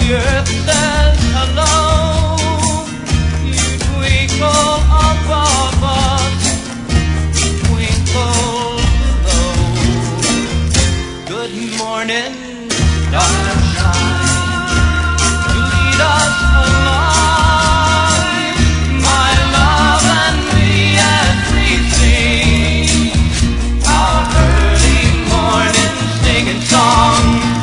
the earth says hello. You twinkle above us, twinkle below. Good morning, starshine, you lead us along, my love and me, as we sing our early morning singing song.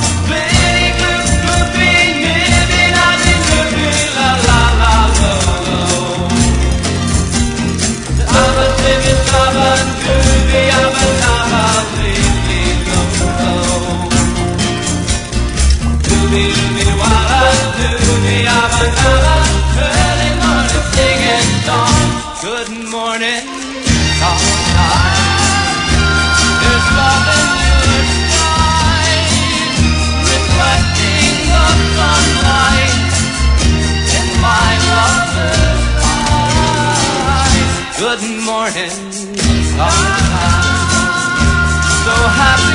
Good morning, starshine. There's love in your skies, reflecting the sunlight in my lover's eyes. Good morning, starshine. So happy